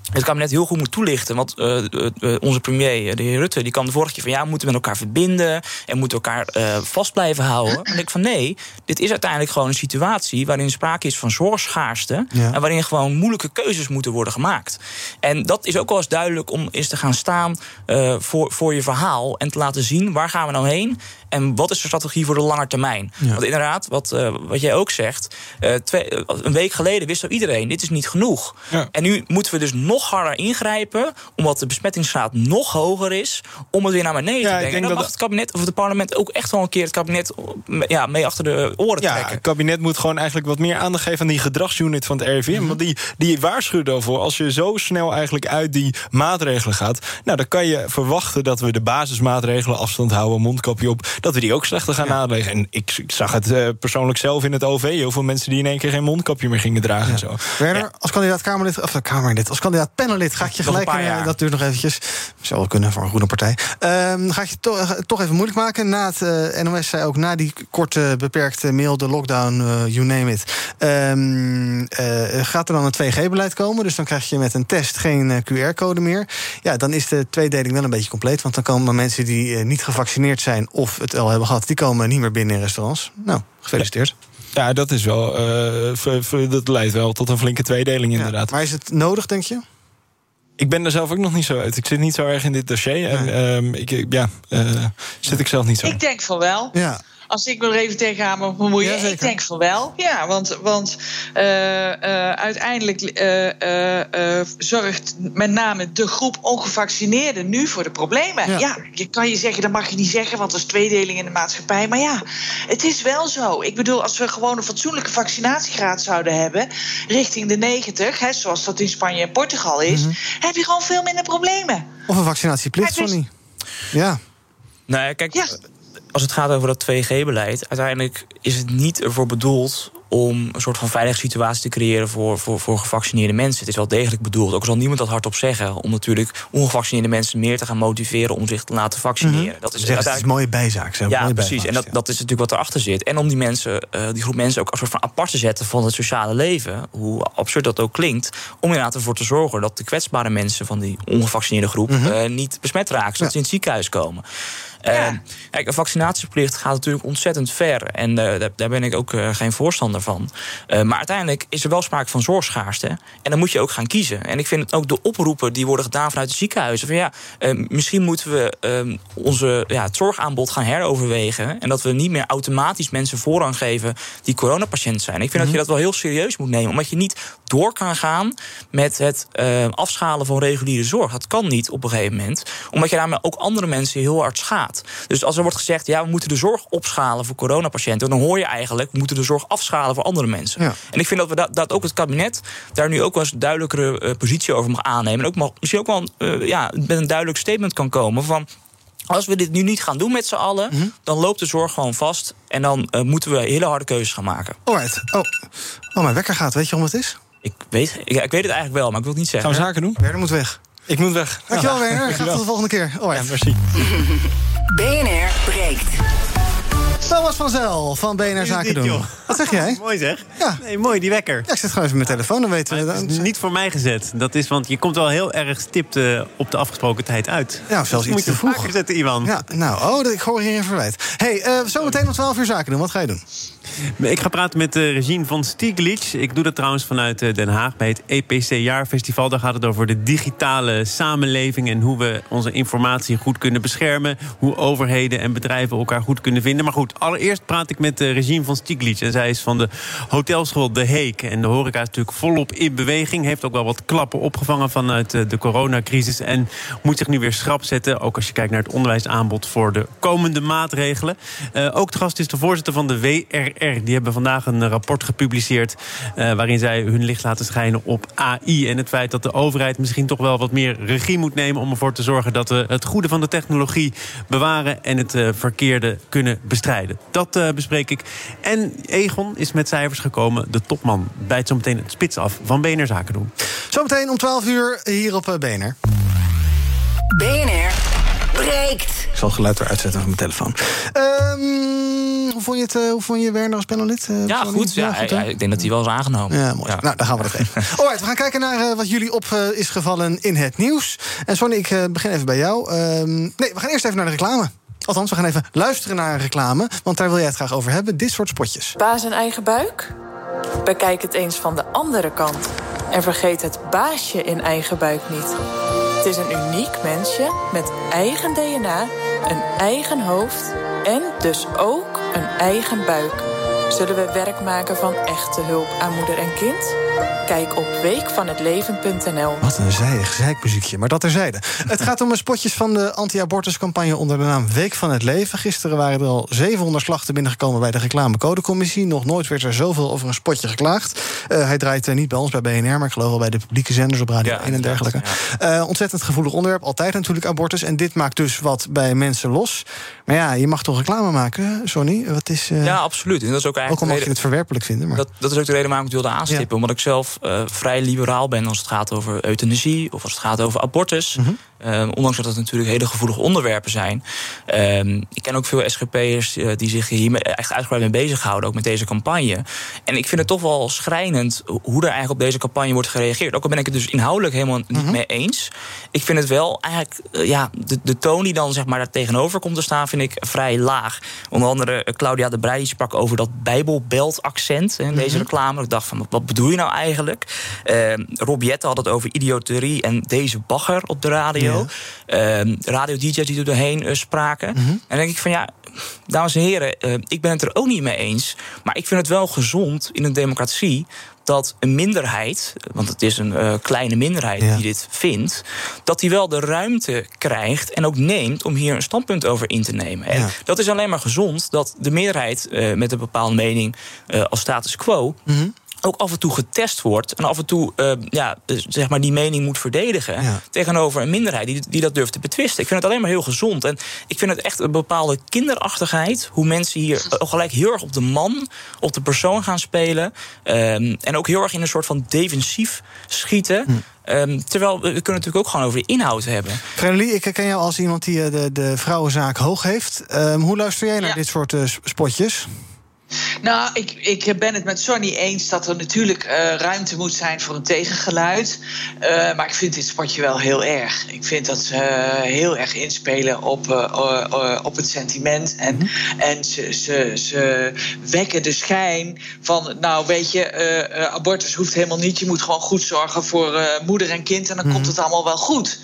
het kabinet heel goed moet toelichten. Want onze premier, de heer Rutte, die kwam de vorige keer van... we moeten met elkaar verbinden en moeten elkaar vast blijven houden. En dan denk ik van nee, dit is uiteindelijk gewoon een situatie... waarin sprake is van zorgschaarste... en waarin gewoon moeilijke keuzes moeten worden gemaakt. En dat is ook wel eens duidelijk om eens te gaan staan voor je verhaal... en te laten zien, waar gaan we nou heen... en wat is de strategie voor de lange termijn? Ja. Want inderdaad, wat jij ook zegt... een week geleden wist al iedereen, dit is niet genoeg. Ja. En nu moeten we dus nog harder ingrijpen... omdat de besmettingsgraad nog hoger is... om het weer naar beneden te brengen. En dan mag het kabinet of het parlement ook echt wel een keer... het kabinet mee achter de oren trekken. Het kabinet moet gewoon eigenlijk wat meer aandacht geven... aan die gedragsunit van het RIVM. Want die waarschuwt ervoor, als je zo snel eigenlijk uit die maatregelen gaat... dan kan je verwachten dat we de basismaatregelen... afstand houden, mondkapje op... dat we die ook slechter gaan naleggen. En ik zag het persoonlijk zelf in het OV. Heel veel mensen die in één keer geen mondkapje meer gingen dragen. En zo. Werner, als kandidaat Kamerlid, als kandidaat panellid... ga ik je gelijk, dat duurt nog eventjes... zou wel kunnen voor een groene partij... ga ik je toch even moeilijk maken. Na het NOS zei ook, na die korte beperkte mail... de lockdown, you name it... gaat er dan een 2G-beleid komen. Dus dan krijg je met een test geen QR-code meer. Ja, dan is de tweedeling wel een beetje compleet. Want dan komen mensen die niet gevaccineerd zijn... of het al hebben gehad, die komen niet meer binnen in restaurants. Nou, gefeliciteerd. Ja, dat is wel. Dat leidt wel tot een flinke tweedeling, inderdaad. Maar is het nodig, denk je? Ik ben er zelf ook nog niet zo uit. Ik zit niet zo erg in dit dossier. En zit ik zelf niet zo. Ik denk van wel. Ja. Als ik me er even tegenaan mag bemoeien. Ik denk van wel. Ja, want uiteindelijk zorgt met name de groep ongevaccineerden nu voor de problemen. Ja, je kan je zeggen, dat mag je niet zeggen, want er is tweedeling in de maatschappij. Maar ja, het is wel zo. Ik bedoel, als we gewoon een fatsoenlijke vaccinatiegraad zouden hebben, richting de 90, zoals dat in Spanje en Portugal is, heb je gewoon veel minder problemen. Of een vaccinatieplicht, Sonny. Ja. Nou ja, kijk, als het gaat over dat 2G-beleid... uiteindelijk is het niet ervoor bedoeld om een soort van veilige situatie te creëren voor gevaccineerde mensen. Het is wel degelijk bedoeld, ook al zal niemand dat hardop zeggen, om natuurlijk ongevaccineerde mensen meer te gaan motiveren om zich te laten vaccineren. Dat is een mooie bijzaak. Ja, precies. En dat is natuurlijk wat erachter zit. En om die groep mensen ook als soort van apart te zetten van het sociale leven, hoe absurd dat ook klinkt, om inderdaad ervoor te zorgen dat de kwetsbare mensen van die ongevaccineerde groep niet besmet raken, zodat ze in het ziekenhuis komen. Kijk, een vaccinatieplicht gaat natuurlijk ontzettend ver. En daar ben ik ook geen voorstander van. Maar uiteindelijk is er wel sprake van zorgschaarste. En dan moet je ook gaan kiezen. En ik vind het ook de oproepen die worden gedaan vanuit de ziekenhuizen. Van misschien moeten we het zorgaanbod gaan heroverwegen. En dat we niet meer automatisch mensen voorrang geven die coronapatiënt zijn. Ik vind dat je dat wel heel serieus moet nemen. Omdat je niet door kan gaan met het afschalen van reguliere zorg. Dat kan niet op een gegeven moment. Omdat je daarmee ook andere mensen heel hard schaadt. Dus als er wordt gezegd, we moeten de zorg opschalen voor coronapatiënten, dan hoor je eigenlijk, we moeten de zorg afschalen voor andere mensen. Ja. En ik vind dat we dat ook het kabinet daar nu ook wel eens een duidelijkere positie over mag aannemen. En ook misschien ook wel met een duidelijk statement kan komen van, als we dit nu niet gaan doen met z'n allen, dan loopt de zorg gewoon vast. En dan moeten we hele harde keuzes gaan maken. Alright. Oh, mijn wekker gaat. Weet je waarom het is? Ik weet het eigenlijk wel, maar ik wil het niet zeggen. Gaan we zaken doen? Werner moet weg. Ik moet weg. Dankjewel, Werner. Tot de volgende keer. Ja, merci. BNR breekt. Thomas van Zel van BNR Zaken doen. Joh. Wat zeg jij? Mooi zeg. Ja. Nee, mooi, die wekker. Ja, ik zet gewoon even mijn telefoon, dan weten we dat. Het is niet voor mij gezet. Dat is, want je komt wel heel erg stipt op de afgesproken tijd uit. Ja, zelfs iets te vroeg. Moet je zetten, Ivan. Ja, ik hoor hier een verwijt. Zometeen om 12 uur Zaken doen. Wat ga je doen? Ik ga praten met Regine van Stieglitz. Ik doe dat trouwens vanuit Den Haag bij het EPC-jaarfestival. Daar gaat het over de digitale samenleving en hoe we onze informatie goed kunnen beschermen. Hoe overheden en bedrijven elkaar goed kunnen vinden. Maar goed, allereerst praat ik met Regine van Stieglitz. En zij is van de hotelschool De Heek. En de horeca is natuurlijk volop in beweging. Heeft ook wel wat klappen opgevangen vanuit de coronacrisis. En moet zich nu weer schrap zetten. Ook als je kijkt naar het onderwijsaanbod voor de komende maatregelen. Ook de gast is de voorzitter van de WRR. Die hebben vandaag een rapport gepubliceerd waarin zij hun licht laten schijnen op AI. En het feit dat de overheid misschien toch wel wat meer regie moet nemen om ervoor te zorgen dat we het goede van de technologie bewaren en het verkeerde kunnen bestrijden. Dat bespreek ik. En Egon is met cijfers gekomen. De topman bijt zo meteen het spits af van BNR Zaken doen. Zometeen om 12 uur hier op BNR. BNR breekt. Ik zal het geluid eruit zetten van mijn telefoon. Hoe vond je Werner als panelid? Ja, goed. Ik denk dat hij wel is aangenomen. Ja, mooi. Nou, daar gaan we dat even. Alright, we gaan kijken naar wat jullie op is gevallen in het nieuws. En Sonny, ik begin even bij jou. We gaan eerst even naar de reclame. Althans, we gaan even luisteren naar een reclame, want daar wil jij het graag over hebben. Dit soort spotjes. Baas en eigen buik? Bekijk het eens van de andere kant. En vergeet het baasje in eigen buik niet. Het is een uniek mensje met eigen DNA, een eigen hoofd en dus ook een eigen buik. Zullen we werk maken van echte hulp aan moeder en kind? Kijk op weekvanhetleven.nl. Wat een zeikmuziekje, maar dat terzijde. Het gaat om spotjes van de anti-abortuscampagne onder de naam Week van het Leven. Gisteren waren er al 700 klachten binnengekomen bij de reclamecodecommissie. Nog nooit werd er zoveel over een spotje geklaagd. Hij draait niet bij ons bij BNR, maar ik geloof wel bij de publieke zenders op Radio 1 en dergelijke. Ja. Ontzettend gevoelig onderwerp, altijd natuurlijk abortus. En dit maakt dus wat bij mensen los. Maar ja, je mag toch reclame maken, Sonny? Wat is, Ja, absoluut. En dat is ook eigenlijk al mag je het verwerpelijk vinden. Maar... Dat is ook de reden waarom ik het wilde aanstippen. Ja. Omdat ik zelf vrij liberaal ben als het gaat over euthanasie of als het gaat over abortus. Ondanks dat het natuurlijk hele gevoelige onderwerpen zijn. Ik ken ook veel SGP'ers die zich hier echt uitgebreid mee bezighouden, ook met deze campagne. En ik vind het toch wel schrijnend hoe er eigenlijk op deze campagne wordt gereageerd. Ook al ben ik het dus inhoudelijk helemaal niet mee eens. Ik vind het wel eigenlijk, de toon die dan zeg maar daar tegenover komt te staan, vind ik vrij laag. Onder andere Claudia de Breij die sprak over dat bijbelbelt-accent in deze reclame. Ik dacht van, wat bedoel je nou eigenlijk? Rob Jetten had het over idioterie en deze bagger op de radio. Radio-dj's die er doorheen spraken. En dan denk ik van dames en heren, ik ben het er ook niet mee eens. Maar ik vind het wel gezond in een democratie dat een minderheid, want het is een kleine minderheid die dit vindt, dat die wel de ruimte krijgt en ook neemt om hier een standpunt over in te nemen. En dat is alleen maar gezond dat de meerderheid met een bepaalde mening als status quo ook af en toe getest wordt en af en toe zeg maar die mening moet verdedigen tegenover een minderheid die dat durft te betwisten. Ik vind het alleen maar heel gezond. En ik vind het echt een bepaalde kinderachtigheid hoe mensen hier gelijk heel erg op de man, op de persoon gaan spelen. En ook heel erg in een soort van defensief schieten. Terwijl we kunnen natuurlijk ook gewoon over de inhoud hebben. Frenelie, ik herken jou als iemand die de vrouwenzaak hoog heeft. Hoe luister jij naar dit soort spotjes? Nou, ik ben het met Sonny eens dat er natuurlijk ruimte moet zijn voor een tegengeluid. Maar ik vind dit spotje wel heel erg. Ik vind dat ze heel erg inspelen op het sentiment. En ze wekken de schijn van, nou weet je, abortus hoeft helemaal niet. Je moet gewoon goed zorgen voor moeder en kind en dan komt het allemaal wel goed.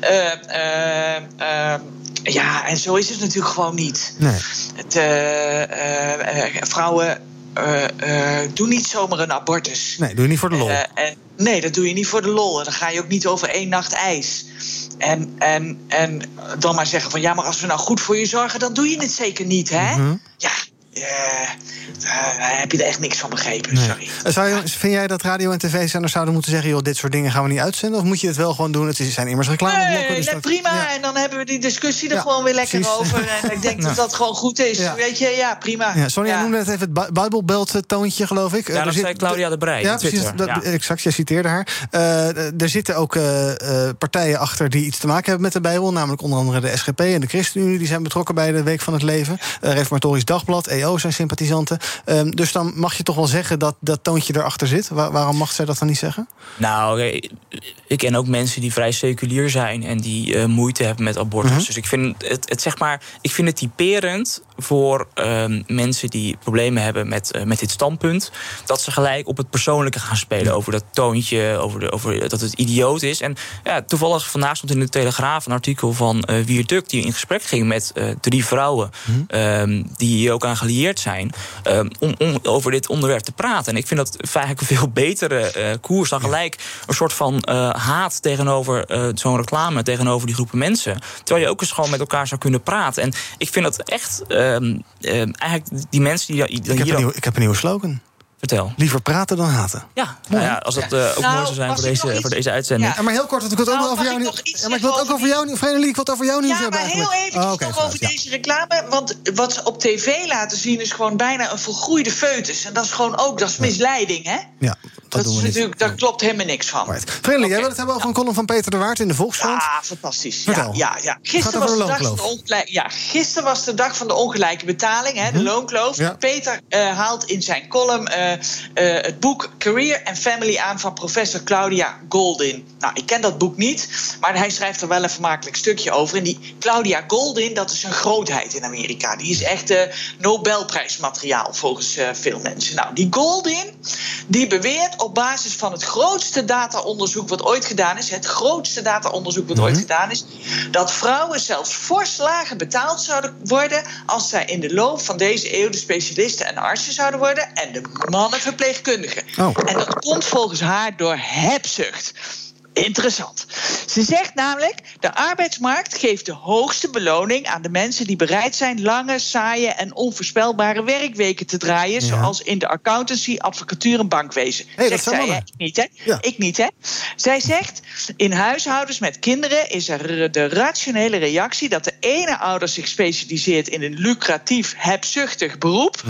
Ja, en zo is het natuurlijk gewoon niet. Nee. Vrouwen doen niet zomaar een abortus. Nee, doe je niet voor de lol. Nee, dat doe je niet voor de lol. Dan ga je ook niet over 1 nacht ijs. En dan maar zeggen van, ja, maar als we nou goed voor je zorgen, dan doe je het zeker niet, hè? Ja. Daar heb je er echt niks van begrepen, sorry. Vind jij dat radio- en tv-zenders zouden moeten zeggen, joh, dit soort dingen gaan we niet uitzenden? Of moet je het wel gewoon doen? Het zijn immers reclameblokken. Nee, dus prima. Ja. En dan hebben we die discussie er gewoon weer lekker over. En ik denk dat dat gewoon goed is. Ja. Weet je, prima. Ja, Sonny, jij noemde net even het Bijbelbelt-toontje, geloof ik. Ja, dat zei Claudia de Breij. Ja, precies. Exact, jij citeerde haar. Er zitten ook partijen achter die iets te maken hebben met de Bijbel. Namelijk onder andere de SGP en de ChristenUnie. Die zijn betrokken bij de Week van het Leven. Reformatorisch Dagblad, EO zijn sympathisanten. Dus dan mag je toch wel zeggen dat dat toontje erachter zit. Waarom mag zij dat dan niet zeggen? Nou, ik ken ook mensen die vrij seculier zijn en die moeite hebben met abortus. Dus ik vind ik vind het typerend voor mensen die problemen hebben met dit standpunt, dat ze gelijk op het persoonlijke gaan spelen over dat toontje, over dat het idioot is. En toevallig vandaag stond in de Telegraaf een artikel van Wierduk die in gesprek ging met 3 vrouwen die hier ook aan gelieerd zijn, om over dit onderwerp te praten. En ik vind dat eigenlijk een veel betere koers dan gelijk een soort van haat tegenover zo'n reclame, tegenover die groepen mensen. Terwijl je ook eens gewoon met elkaar zou kunnen praten. En ik vind dat echt eigenlijk die mensen die ik heb een nieuwe slogan. Vertel. Liever praten dan haten. Ja, als dat ook mooi zou zijn voor deze uitzending. Ja, maar heel kort, want ik wil het ook over jou nieuws. Ja, maar ik wil het ook over jou nieuws. Vreemdeling, ik wil het over jou nieuws hebben eigenlijk. Ja, maar heel eventjes nog over deze reclame. Want wat ze op tv laten zien is gewoon bijna een volgroeide foetus. En dat is gewoon ook, dat is misleiding, hè? Ja, dat doen we niet. Natuurlijk, daar klopt helemaal niks van. Vreemdeling, jij wil het hebben over een column van Peter de Waard in de Volkskrant? Ja, fantastisch. Vertel. Ja. Gisteren was de dag van de ongelijke betaling, hè, de loonkloof. Ja. Peter haalt in zijn column het boek Career and Family aan van professor Claudia Goldin. Nou, ik ken dat boek niet, maar hij schrijft er wel een vermakelijk stukje over. En die Claudia Goldin, dat is een grootheid in Amerika. Die is echt Nobelprijsmateriaal volgens veel mensen. Nou, die Goldin, die beweert op basis van het grootste data-onderzoek wat ooit gedaan is, dat vrouwen zelfs fors lager betaald zouden worden als zij in de loop van deze eeuw de specialisten en artsen zouden worden en de mannen verpleegkundigen. En dat komt volgens haar door hebzucht. Interessant. Ze zegt namelijk, de arbeidsmarkt geeft de hoogste beloning aan de mensen die bereid zijn lange, saaie en onvoorspelbare werkweken te draaien, zoals in de accountancy, advocatuur en bankwezen. Zegt zij, hè? Ik niet, hè? Ja. Ik niet, hè? Zij zegt, in huishoudens met kinderen is er de rationele reactie dat de ene ouder zich specialiseert in een lucratief, hebzuchtig beroep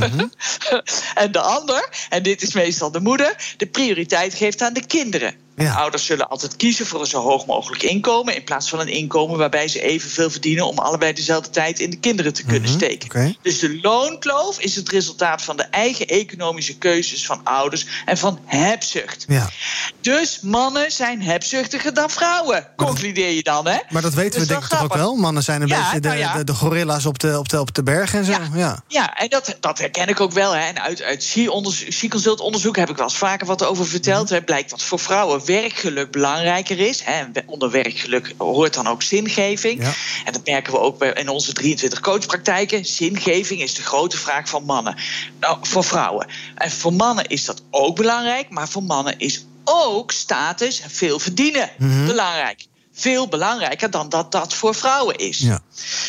en de ander, en dit is meestal de moeder, de prioriteit geeft aan de kinderen. Ja. Ouders zullen altijd kiezen voor een zo hoog mogelijk inkomen, in plaats van een inkomen waarbij ze evenveel verdienen om allebei dezelfde tijd in de kinderen te kunnen steken. Okay. Dus de loonkloof is het resultaat van de eigen economische keuzes van ouders en van hebzucht. Ja. Dus mannen zijn hebzuchtiger dan vrouwen, concludeer je dan, hè? Maar dat weten we denk ik toch ook wel? Mannen zijn een beetje de gorilla's op de berg en zo. Ja, en dat herken ik ook wel. Hè. En uit She-Consult onderzoek heb ik wel eens vaker wat over verteld. Het blijkt dat voor vrouwen werkgeluk belangrijker is. Hè. Onder werkgeluk hoort dan ook zingeving. Ja. En dat merken we ook in onze 23 coachpraktijken. Zingeving is de grote vraag van mannen. Nou, voor vrouwen. En voor mannen is dat ook belangrijk. Maar voor mannen is ook status en veel verdienen belangrijk. Veel belangrijker dan dat voor vrouwen is. Ja.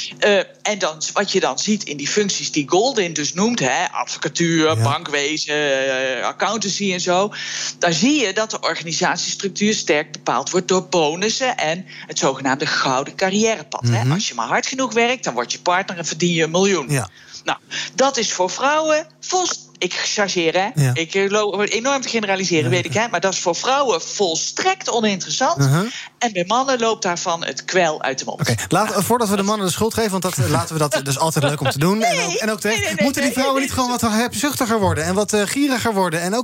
En dan, wat je dan ziet in die functies die Goldin dus noemt, hè, advocatuur, bankwezen, accountancy en zo, daar zie je dat de organisatiestructuur sterk bepaald wordt door bonussen en het zogenaamde gouden carrièrepad. Hè. Als je maar hard genoeg werkt, dan word je partner en verdien je $1 miljoen. Ja. Nou, dat is voor vrouwen ik chargeer, hè? Ja. Ik loop enorm te generaliseren, weet ik, hè? Maar dat is voor vrouwen volstrekt oninteressant. En bij mannen loopt daarvan het kwel uit de mond. Voordat we de mannen de schuld geven, want laten we dat dus altijd leuk om te doen. Moeten die vrouwen niet gewoon wat hebzuchtiger worden en wat gieriger worden en ook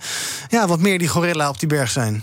wat meer die gorilla op die berg zijn?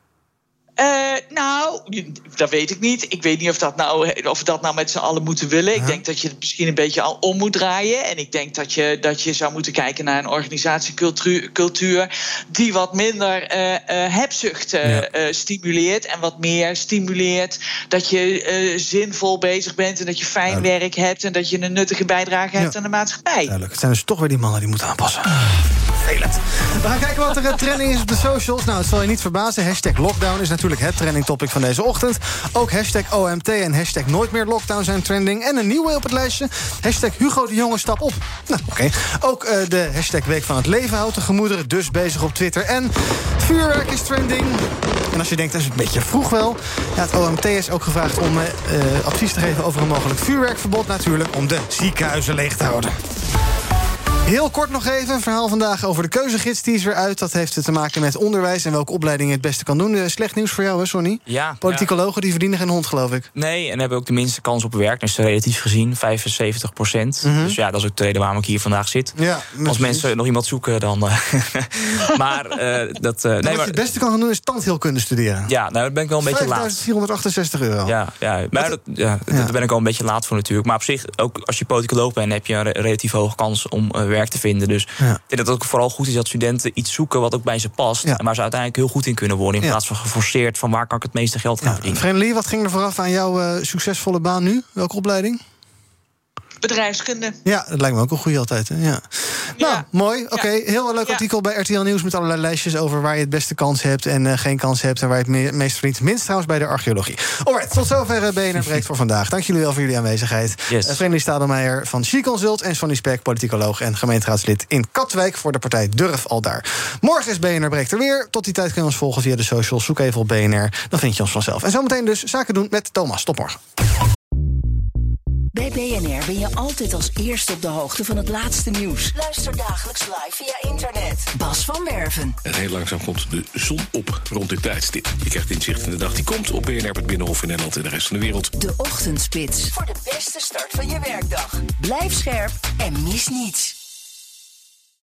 Nou, dat weet ik niet. Ik weet niet of we dat nou met z'n allen moeten willen. Ik denk dat je het misschien een beetje al om moet draaien. En ik denk dat je zou moeten kijken naar een organisatiecultuur die wat minder hebzucht stimuleert. En wat meer stimuleert dat je zinvol bezig bent en dat je fijn werk hebt en dat je een nuttige bijdrage hebt aan de maatschappij. Duidelijk. Het zijn dus toch weer die mannen die moeten aanpassen. Vervelend. We gaan kijken wat er trending is op de socials. Nou, het zal je niet verbazen. #lockdown is natuurlijk het trending topic van deze ochtend. Ook #OMT en #nooit meer lockdown zijn trending. En een nieuwe op het lijstje. #Hugo de Jonge stap op. Nou, oké. Ook de #week van het leven houdt de gemoederen dus bezig op Twitter. En vuurwerk is trending. En als je denkt, dat is een beetje vroeg wel. Ja, het OMT is ook gevraagd om advies te geven over een mogelijk vuurwerkverbod. Natuurlijk om de ziekenhuizen leeg te houden. Heel kort nog even, een verhaal vandaag over de keuzegids. Die is weer uit. Dat heeft te maken met onderwijs en welke opleiding je het beste kan doen. Slecht nieuws voor jou, hè, Sonny? Ja. Politicologen die verdienen geen hond, geloof ik. Nee, en hebben ook de minste kans op werk. Dus relatief gezien 75%. Dus ja, dat is ook de reden waarom ik hier vandaag zit. Ja, als mensen nog iemand zoeken, dan... maar wat je het beste kan gaan doen is tandheelkunde studeren. Ja, nou, daar ben ik wel een beetje laat. €5.468. Ja, maar daar ben ik al een beetje laat voor natuurlijk. Maar op zich, ook als je politicoloog bent, heb je een relatief hoge kans om werk te vinden. Dus ik denk dat het ook vooral goed is dat studenten iets zoeken wat ook bij ze past. En waar ze uiteindelijk heel goed in kunnen worden. In plaats van geforceerd van waar kan ik het meeste geld gaan verdienen. Vreemdeling, wat ging er vooraf aan jouw succesvolle baan nu? Welke opleiding? bedrijfskunde. Ja, dat lijkt me ook een goede altijd. Hè? Ja. Nou, mooi. Oké, heel leuk artikel bij RTL Nieuws met allerlei lijstjes over waar je het beste kans hebt en geen kans hebt en waar je het meest verdient. Minst trouwens bij de archeologie. Alright, tot zover BNR Breekt voor vandaag. Dank jullie wel voor jullie aanwezigheid. Vreemdeling Stadelmeijer van She Consult en Sonny Spek, politicoloog en gemeenteraadslid in Katwijk voor de partij Durf al daar. Morgen is BNR Breekt er weer. Tot die tijd kun je ons volgen via de socials. Zoek even op BNR, dan vind je ons vanzelf. En zometeen dus Zaken doen met Thomas. Tot morgen. Bij BNR ben je altijd als eerste op de hoogte van het laatste nieuws. Luister dagelijks live via internet. Bas van Werven. En heel langzaam komt de zon op rond dit tijdstip. Je krijgt inzicht in de dag die komt op BNR, het Binnenhof in Nederland en de rest van de wereld. De Ochtendspits. Voor de beste start van je werkdag. Blijf scherp en mis niets.